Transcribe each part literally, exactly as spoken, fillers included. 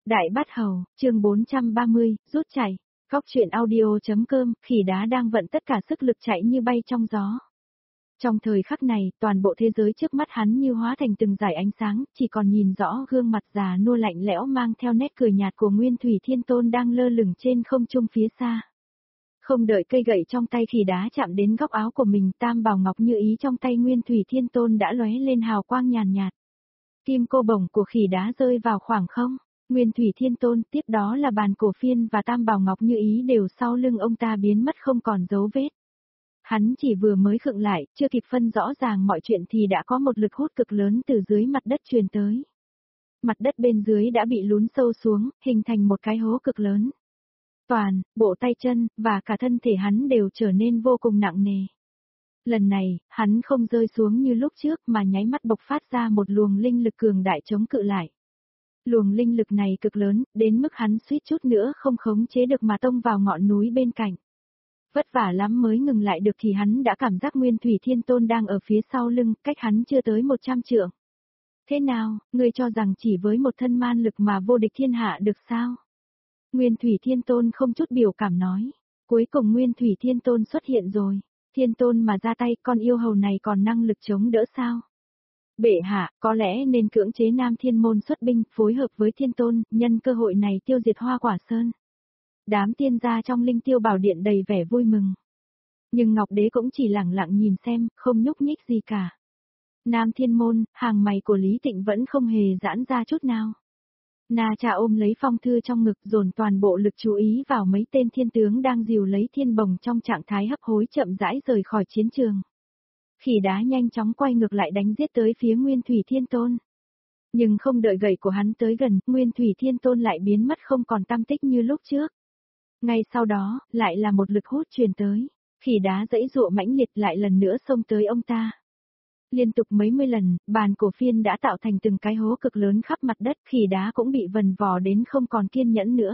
Đại Bát Hầu, chương bốn trăm ba mươi, rút chạy. Góc truyện audio.com, khỉ đá đang vận tất cả sức lực chạy như bay trong gió. Trong thời khắc này, toàn bộ thế giới trước mắt hắn như hóa thành từng dải ánh sáng, chỉ còn nhìn rõ gương mặt già nua lạnh lẽo mang theo nét cười nhạt của Nguyên Thủy Thiên Tôn đang lơ lửng trên không trung phía xa. Không đợi cây gậy trong tay khỉ đá chạm đến góc áo của mình, tam bảo ngọc như ý trong tay Nguyên Thủy Thiên Tôn đã lóe lên hào quang nhàn nhạt. Kim cô bổng của khỉ đá rơi vào khoảng không. Nguyên Thủy Thiên Tôn, tiếp đó là bàn cổ phiên và tam bảo ngọc như ý đều sau lưng ông ta biến mất không còn dấu vết. Hắn chỉ vừa mới khựng lại, chưa kịp phân rõ ràng mọi chuyện thì đã có một lực hút cực lớn từ dưới mặt đất truyền tới. Mặt đất bên dưới đã bị lún sâu xuống, hình thành một cái hố cực lớn. Toàn, bộ tay chân, và cả thân thể hắn đều trở nên vô cùng nặng nề. Lần này, hắn không rơi xuống như lúc trước mà nháy mắt bộc phát ra một luồng linh lực cường đại chống cự lại. Luồng linh lực này cực lớn, đến mức hắn suýt chút nữa không khống chế được mà tông vào ngọn núi bên cạnh. Vất vả lắm mới ngừng lại được thì hắn đã cảm giác Nguyên Thủy Thiên Tôn đang ở phía sau lưng, cách hắn chưa tới một trăm trượng. Thế nào, ngươi cho rằng chỉ với một thân man lực mà vô địch thiên hạ được sao? Nguyên Thủy Thiên Tôn không chút biểu cảm nói. Cuối cùng Nguyên Thủy Thiên Tôn xuất hiện rồi. Thiên Tôn mà ra tay, con yêu hầu này còn năng lực chống đỡ sao? Bệ hạ, có lẽ nên cưỡng chế Nam Thiên Môn xuất binh, phối hợp với Thiên Tôn, nhân cơ hội này tiêu diệt Hoa Quả Sơn. Đám tiên gia trong Linh Tiêu Bảo Điện đầy vẻ vui mừng. Nhưng Ngọc Đế cũng chỉ lặng lặng nhìn xem, không nhúc nhích gì cả. Nam Thiên Môn, hàng mày của Lý Tịnh vẫn không hề giãn ra chút nào. Na Cha ôm lấy phong thư trong ngực, dồn toàn bộ lực chú ý vào mấy tên thiên tướng đang dìu lấy thiên bồng trong trạng thái hấp hối chậm rãi rời khỏi chiến trường. Khỉ đá nhanh chóng quay ngược lại đánh giết tới phía Nguyên Thủy Thiên Tôn. Nhưng không đợi gậy của hắn tới gần, Nguyên Thủy Thiên Tôn lại biến mất không còn tăm tích như lúc trước. Ngay sau đó, lại là một lực hút truyền tới. Khỉ đá dãy dụa mãnh liệt lại lần nữa xông tới ông ta. Liên tục mấy mươi lần, bàn cổ phiên đã tạo thành từng cái hố cực lớn khắp mặt đất, khỉ đá cũng bị vần vò đến không còn kiên nhẫn nữa.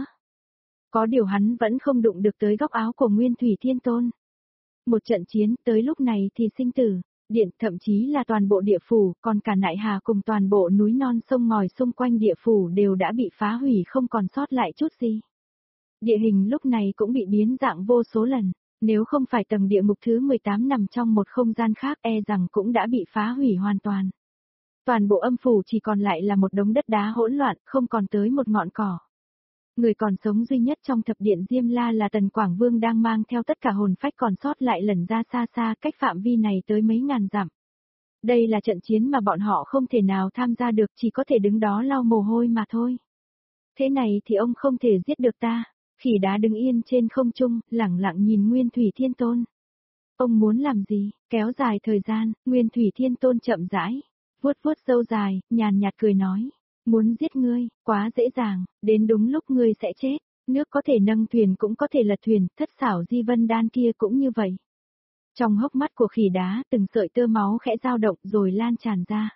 Có điều hắn vẫn không đụng được tới góc áo của Nguyên Thủy Thiên Tôn. Một trận chiến, tới lúc này thì sinh tử, điện, thậm chí là toàn bộ địa phủ, còn cả Nại Hà cùng toàn bộ núi non sông ngòi xung quanh địa phủ đều đã bị phá hủy không còn sót lại chút gì. Địa hình lúc này cũng bị biến dạng vô số lần, nếu không phải tầng địa ngục thứ mười tám nằm trong một không gian khác e rằng cũng đã bị phá hủy hoàn toàn. Toàn bộ âm phủ chỉ còn lại là một đống đất đá hỗn loạn, không còn tới một ngọn cỏ. Người còn sống duy nhất trong thập điện Diêm La là Tần Quảng Vương đang mang theo tất cả hồn phách còn sót lại lẩn ra xa xa cách phạm vi này tới mấy ngàn dặm. Đây là trận chiến mà bọn họ không thể nào tham gia được, chỉ có thể đứng đó lau mồ hôi mà thôi. Thế này thì ông không thể giết được ta. Khỉ đá đứng yên trên không trung, lẳng lặng nhìn Nguyên Thủy Thiên Tôn. Ông muốn làm gì? Kéo dài thời gian, Nguyên Thủy Thiên Tôn chậm rãi, vuốt vuốt râu dài, nhàn nhạt cười nói. Muốn giết ngươi, quá dễ dàng, đến đúng lúc ngươi sẽ chết. Nước có thể nâng thuyền cũng có thể lật thuyền, thất xảo di vân đan kia cũng như vậy. Trong hốc mắt của khỉ đá, từng sợi tơ máu khẽ dao động rồi lan tràn ra.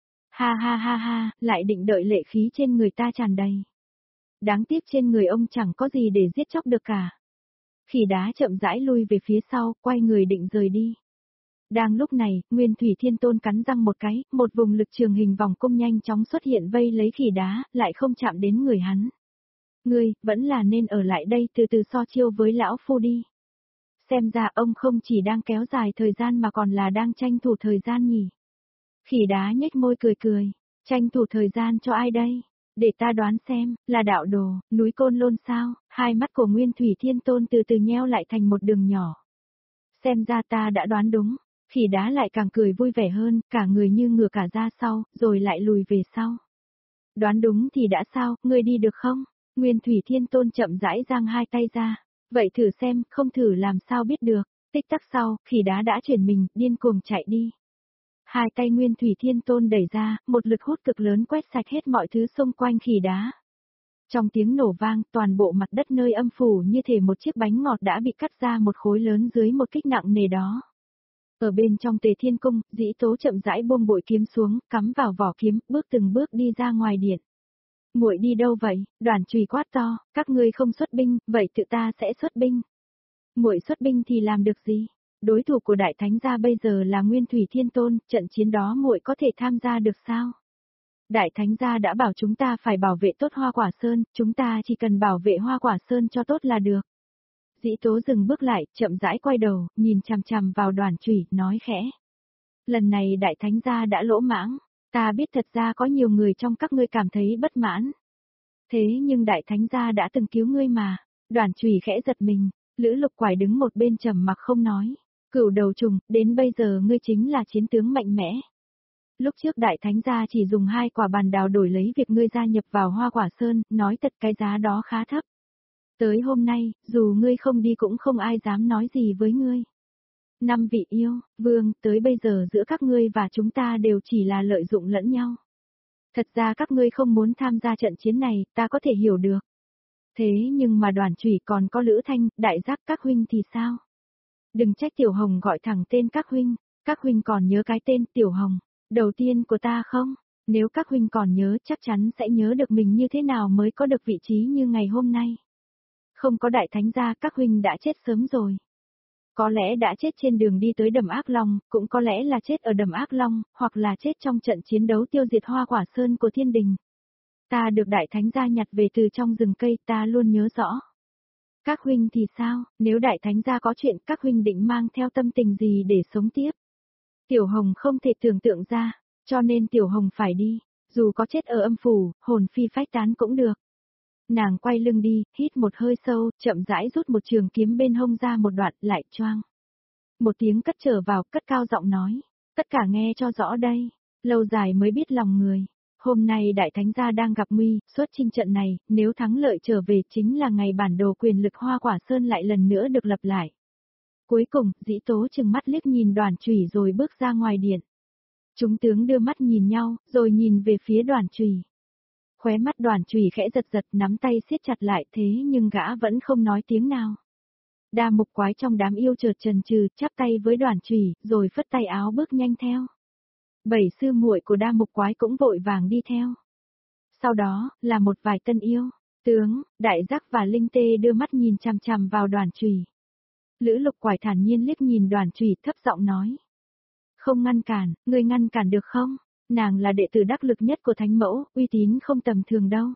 Ha ha ha ha, lại định đợi lệ khí trên người ta tràn đầy. Đáng tiếc trên người ông chẳng có gì để giết chóc được cả. Khỉ đá chậm rãi lui về phía sau, quay người định rời đi. Đang lúc này, Nguyên Thủy Thiên Tôn cắn răng một cái, một vùng lực trường hình vòng cung nhanh chóng xuất hiện vây lấy khỉ đá, lại không chạm đến người hắn. Ngươi, vẫn là nên ở lại đây từ từ so chiêu với lão phu đi. Xem ra ông không chỉ đang kéo dài thời gian mà còn là đang tranh thủ thời gian nhỉ. Khỉ đá nhếch môi cười cười, tranh thủ thời gian cho ai đây? Để ta đoán xem, là đạo đồ, núi Côn Lôn sao? Hai mắt của Nguyên Thủy Thiên Tôn từ từ nheo lại thành một đường nhỏ. Xem ra ta đã đoán đúng, khỉ đá lại càng cười vui vẻ hơn, cả người như ngửa cả ra sau, rồi lại lùi về sau. Đoán đúng thì đã sao, ngươi đi được không? Nguyên Thủy Thiên Tôn chậm rãi giang hai tay ra. Vậy thử xem, không thử làm sao biết được. Tích tắc sau, khỉ đá đã chuyển mình, điên cuồng chạy đi. Hai tay Nguyên Thủy Thiên Tôn đẩy ra, một lực hút cực lớn quét sạch hết mọi thứ xung quanh khỉ đá. Trong tiếng nổ vang, toàn bộ mặt đất nơi âm phủ như thể một chiếc bánh ngọt đã bị cắt ra một khối lớn dưới một kích nặng nề đó. Ở bên trong Tề Thiên Cung, Dĩ Tố chậm rãi buông bội kiếm xuống, cắm vào vỏ kiếm, bước từng bước đi ra ngoài điện. Muội đi đâu vậy? Đoàn Chùy quát to, các ngươi không xuất binh, vậy tự ta sẽ xuất binh. Muội xuất binh thì làm được gì? Đối thủ của Đại Thánh gia bây giờ là Nguyên Thủy Thiên Tôn, trận chiến đó muội có thể tham gia được sao? Đại Thánh gia đã bảo chúng ta phải bảo vệ tốt Hoa Quả Sơn, chúng ta chỉ cần bảo vệ Hoa Quả Sơn cho tốt là được. Dĩ Tố dừng bước lại, chậm rãi quay đầu, nhìn chằm chằm vào Đoàn Chủy, nói khẽ. Lần này Đại Thánh gia đã lỗ mãng, ta biết thật ra có nhiều người trong các ngươi cảm thấy bất mãn. Thế nhưng Đại Thánh gia đã từng cứu ngươi mà. Đoàn Chủy khẽ giật mình, Lữ Lục Quải đứng một bên trầm mặc không nói. Cửu đầu trùng, đến bây giờ ngươi chính là chiến tướng mạnh mẽ. Lúc trước Đại Thánh gia chỉ dùng hai quả bàn đào đổi lấy việc ngươi gia nhập vào Hoa Quả Sơn, nói thật cái giá đó khá thấp. Tới hôm nay, dù ngươi không đi cũng không ai dám nói gì với ngươi. Năm vị yêu, vương, tới bây giờ giữa các ngươi và chúng ta đều chỉ là lợi dụng lẫn nhau. Thật ra các ngươi không muốn tham gia trận chiến này, ta có thể hiểu được. Thế nhưng mà Đoàn Chủy còn có Lữ Thanh, Đại Giác các huynh thì sao? Đừng trách Tiểu Hồng gọi thẳng tên các huynh, các huynh còn nhớ cái tên Tiểu Hồng, đầu tiên của ta không? Nếu các huynh còn nhớ chắc chắn sẽ nhớ được mình như thế nào mới có được vị trí như ngày hôm nay. Không có Đại Thánh gia các huynh đã chết sớm rồi. Có lẽ đã chết trên đường đi tới Đầm Ác Long, cũng có lẽ là chết ở Đầm Ác Long, hoặc là chết trong trận chiến đấu tiêu diệt Hoa Quả Sơn của Thiên Đình. Ta được Đại Thánh gia nhặt về từ trong rừng cây, ta luôn nhớ rõ. Các huynh thì sao, nếu Đại Thánh gia có chuyện các huynh định mang theo tâm tình gì để sống tiếp? Tiểu Hồng không thể tưởng tượng ra, cho nên Tiểu Hồng phải đi, dù có chết ở âm phủ, hồn phi phách tán cũng được. Nàng quay lưng đi, hít một hơi sâu, chậm rãi rút một trường kiếm bên hông ra một đoạn, lại choang. Một tiếng cất trở vào, cất cao giọng nói, tất cả nghe cho rõ đây, lâu dài mới biết lòng người. Hôm nay Đại Thánh gia đang gặp nguy, xuất chinh trận này, nếu thắng lợi trở về chính là ngày bản đồ quyền lực Hoa Quả Sơn lại lần nữa được lập lại. Cuối cùng, Dĩ Tố chừng mắt liếc nhìn Đoàn Chủy rồi bước ra ngoài điện. Chúng tướng đưa mắt nhìn nhau, rồi nhìn về phía Đoàn Chủy. Khóe mắt Đoàn Chủy khẽ giật giật, nắm tay siết chặt lại, thế nhưng gã vẫn không nói tiếng nào. Đa Mục Quái trong đám yêu chợt chần chừ, chắp tay với Đoàn Chủy, rồi phất tay áo bước nhanh theo. Bảy sư muội của Đa Mục Quái cũng vội vàng đi theo. Sau đó, là một vài tân yêu, tướng, Đại Giác và Linh Tê đưa mắt nhìn chằm chằm vào Đoàn Chủy. Lữ Lục Quải thản nhiên liếc nhìn Đoàn Chủy, thấp giọng nói. Không ngăn cản, ngươi ngăn cản được không? Nàng là đệ tử đắc lực nhất của Thánh Mẫu, uy tín không tầm thường đâu.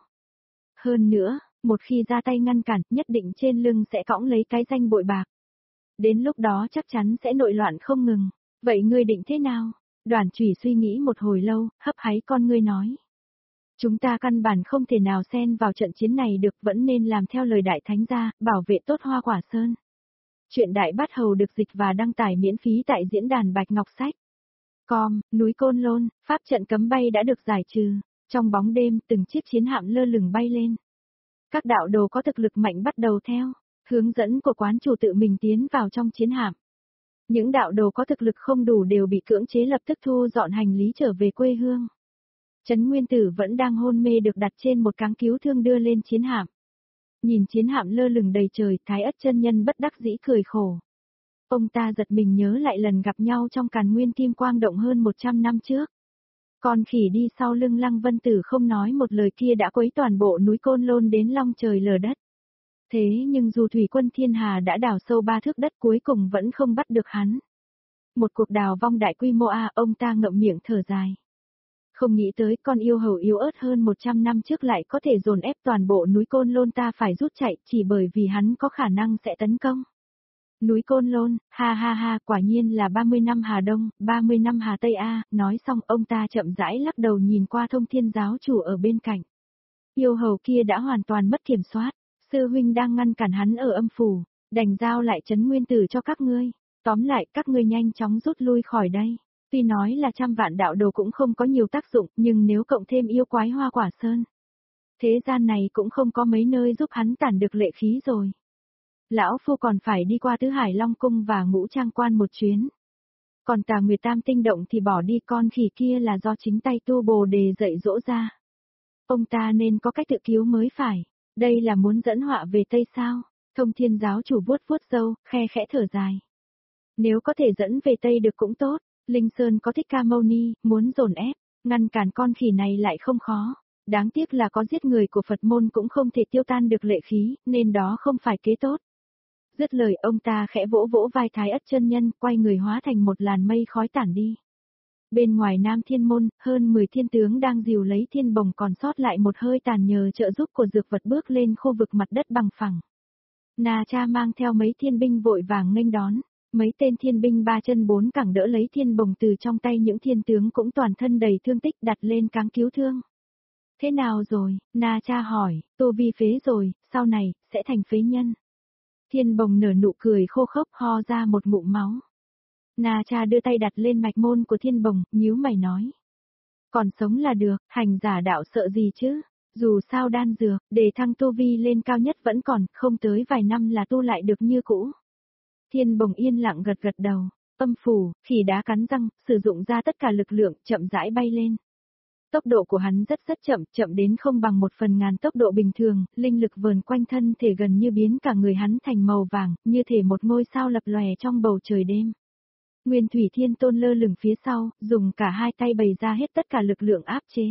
Hơn nữa, một khi ra tay ngăn cản, nhất định trên lưng sẽ cõng lấy cái danh bội bạc. Đến lúc đó chắc chắn sẽ nội loạn không ngừng. Vậy ngươi định thế nào? Đoàn Chủy suy nghĩ một hồi lâu, hấp háy con ngươi nói. Chúng ta căn bản không thể nào xen vào trận chiến này được, vẫn nên làm theo lời Đại Thánh gia, bảo vệ tốt Hoa Quả Sơn. Chuyện Đại Bát Hầu được dịch và đăng tải miễn phí tại diễn đàn Bạch Ngọc Sách. Com, núi Côn Lôn, pháp trận cấm bay đã được giải trừ. Trong bóng đêm, từng chiếc chiến hạm lơ lửng bay lên. Các đạo đồ có thực lực mạnh bắt đầu theo hướng dẫn của quán chủ tự mình tiến vào trong chiến hạm. Những đạo đồ có thực lực không đủ đều bị cưỡng chế lập tức thu dọn hành lý trở về quê hương. Trấn Nguyên Tử vẫn đang hôn mê được đặt trên một cáng cứu thương đưa lên chiến hạm. Nhìn chiến hạm lơ lửng đầy trời, Thái Ất chân nhân bất đắc dĩ cười khổ. Ông ta giật mình nhớ lại lần gặp nhau trong Càn Nguyên Kim Quang Động hơn một trăm năm trước. Con khỉ đi sau lưng Lăng Vân Tử không nói một lời kia đã quấy toàn bộ núi Côn Lôn đến long trời lở đất. Thế nhưng dù thủy quân thiên hà đã đào sâu ba thước đất cuối cùng vẫn không bắt được hắn. Một cuộc đào vong đại quy mô a, ông ta ngậm miệng thở dài. Không nghĩ tới con yêu hầu yếu ớt hơn một trăm năm trước lại có thể dồn ép toàn bộ núi Côn Lôn ta phải rút chạy chỉ bởi vì hắn có khả năng sẽ tấn công. Núi Côn Lôn, ha ha ha, quả nhiên là ba mươi năm Hà Đông, ba mươi năm Hà Tây a, nói xong ông ta chậm rãi lắc đầu nhìn qua Thông Thiên giáo chủ ở bên cạnh. Yêu hầu kia đã hoàn toàn mất kiểm soát, sư huynh đang ngăn cản hắn ở âm phủ, đành giao lại Trấn Nguyên Tử cho các ngươi, tóm lại các ngươi nhanh chóng rút lui khỏi đây. Tuy nói là trăm vạn đạo đồ cũng không có nhiều tác dụng, nhưng nếu cộng thêm yêu quái Hoa Quả Sơn, thế gian này cũng không có mấy nơi giúp hắn tản được lệ khí rồi. Lão phu còn phải đi qua Tứ Hải Long Cung và Ngũ Trang Quan một chuyến. Còn Tà Nguyệt Tam Tinh Động thì bỏ đi, con khỉ kia là do chính tay Tu Bồ Đề dạy dỗ ra. Ông ta nên có cách tự cứu mới phải. Đây là muốn dẫn họa về Tây sao? Thông Thiên giáo chủ vuốt vuốt râu, khe khẽ thở dài. Nếu có thể dẫn về Tây được cũng tốt. Linh Sơn có Thích Ca Mâu Ni, muốn dồn ép, ngăn cản con khỉ này lại không khó. Đáng tiếc là có giết người của Phật môn cũng không thể tiêu tan được lệ khí, nên đó không phải kế tốt. Dứt lời ông ta khẽ vỗ vỗ vai Thái Ất chân nhân, quay người hóa thành một làn mây khói tản đi. Bên ngoài Nam Thiên Môn, hơn mười thiên tướng đang dìu lấy thiên bồng còn sót lại một hơi tàn nhờ trợ giúp của dược vật bước lên khu vực mặt đất bằng phẳng. Na Cha mang theo mấy thiên binh vội vàng nghênh đón, mấy tên thiên binh ba chân bốn cẳng đỡ lấy thiên bồng từ trong tay những thiên tướng cũng toàn thân đầy thương tích đặt lên cáng cứu thương. Thế nào rồi, Na Cha hỏi, tu vi phế rồi, sau này, sẽ thành phế nhân. Thiên bồng nở nụ cười khô khốc ho ra một ngụm máu. Na Cha đưa tay đặt lên mạch môn của thiên bồng, nhíu mày nói. Còn sống là được, hành giả đạo sợ gì chứ, dù sao đan dược, để thăng tu vi lên cao nhất vẫn còn, không tới vài năm là tu lại được như cũ. Thiên bồng yên lặng gật gật đầu, âm phủ, khỉ đá cắn răng, sử dụng ra tất cả lực lượng, chậm rãi bay lên. Tốc độ của hắn rất rất chậm, chậm đến không bằng một phần ngàn tốc độ bình thường, linh lực vờn quanh thân thể gần như biến cả người hắn thành màu vàng, như thể một ngôi sao lập lòe trong bầu trời đêm. Nguyên Thủy Thiên Tôn lơ lửng phía sau, dùng cả hai tay bày ra hết tất cả lực lượng áp chế.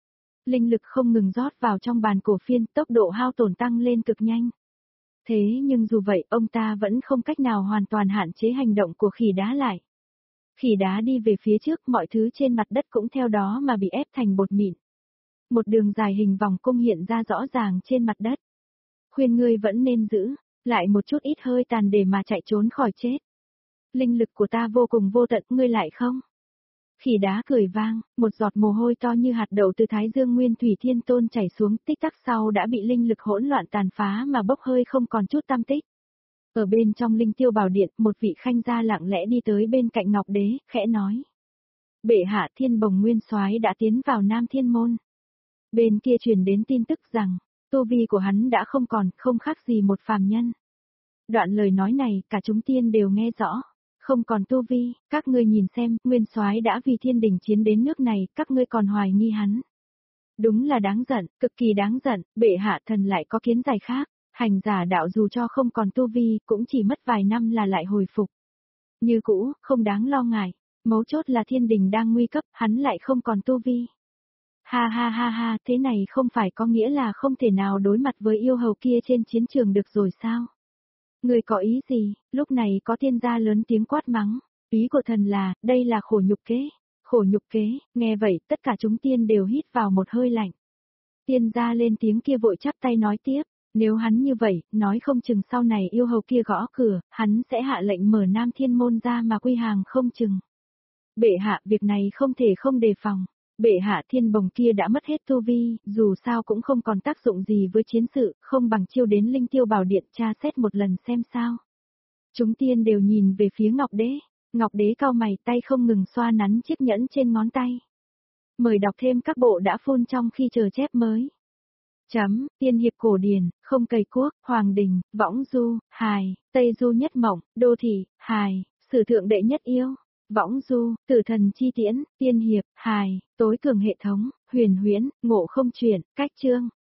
Linh lực không ngừng rót vào trong bàn cổ phiên, tốc độ hao tổn tăng lên cực nhanh. Thế nhưng dù vậy, ông ta vẫn không cách nào hoàn toàn hạn chế hành động của khỉ đá lại. Khỉ đá đi về phía trước, mọi thứ trên mặt đất cũng theo đó mà bị ép thành bột mịn. Một đường dài hình vòng cung hiện ra rõ ràng trên mặt đất. Khuyên ngươi vẫn nên giữ, lại một chút ít hơi tàn để mà chạy trốn khỏi chết. Linh lực của ta vô cùng vô tận, ngươi lại không? Khỉ đá cười vang, một giọt mồ hôi to như hạt đậu từ thái dương Nguyên Thủy Thiên Tôn chảy xuống, tích tắc sau đã bị linh lực hỗn loạn tàn phá mà bốc hơi không còn chút tăm tích. Ở bên trong linh tiêu bảo điện, một vị khanh gia lặng lẽ đi tới bên cạnh Ngọc Đế, khẽ nói. Bệ hạ thiên bồng nguyên soái đã tiến vào Nam Thiên Môn. Bên kia truyền đến tin tức rằng, tu vi của hắn đã không còn, không khác gì một phàm nhân. Đoạn lời nói này, cả chúng tiên đều nghe rõ. Không còn tu vi, các ngươi nhìn xem, nguyên soái đã vì thiên đình chiến đến nước này, các ngươi còn hoài nghi hắn. Đúng là đáng giận, cực kỳ đáng giận, bệ hạ thần lại có kiến giải khác. Hành giả đạo dù cho không còn tu vi, cũng chỉ mất vài năm là lại hồi phục. Như cũ, không đáng lo ngại, mấu chốt là thiên đình đang nguy cấp, hắn lại không còn tu vi. Ha ha ha ha, thế này không phải có nghĩa là không thể nào đối mặt với yêu hầu kia trên chiến trường được rồi sao? Người có ý gì? Lúc này có tiên gia lớn tiếng quát mắng. Ý của thần là, đây là khổ nhục kế. Khổ nhục kế, nghe vậy, tất cả chúng tiên đều hít vào một hơi lạnh. Tiên gia lên tiếng kia vội chắp tay nói tiếp. Nếu hắn như vậy, nói không chừng sau này yêu hầu kia gõ cửa, hắn sẽ hạ lệnh mở Nam Thiên Môn ra mà quy hàng không chừng. Bệ hạ, việc này không thể không đề phòng. Bệ hạ thiên bồng kia đã mất hết tu vi, dù sao cũng không còn tác dụng gì với chiến sự, không bằng chiêu đến linh tiêu bảo điện tra xét một lần xem sao. Chúng tiên đều nhìn về phía Ngọc Đế. Ngọc Đế cau mày, tay không ngừng xoa nắn chiếc nhẫn trên ngón tay. Mời đọc thêm các bộ đã phun trong khi chờ chép mới. Chấm, tiên hiệp cổ điển, không cầy quốc, hoàng đình, võng du, hài, tây du nhất mộng, đô thị, hài, sử thượng đệ nhất yêu, võng du, tử thần chi tiễn, tiên hiệp, hài, tối cường hệ thống, huyền huyễn, ngộ không chuyển, cách chương.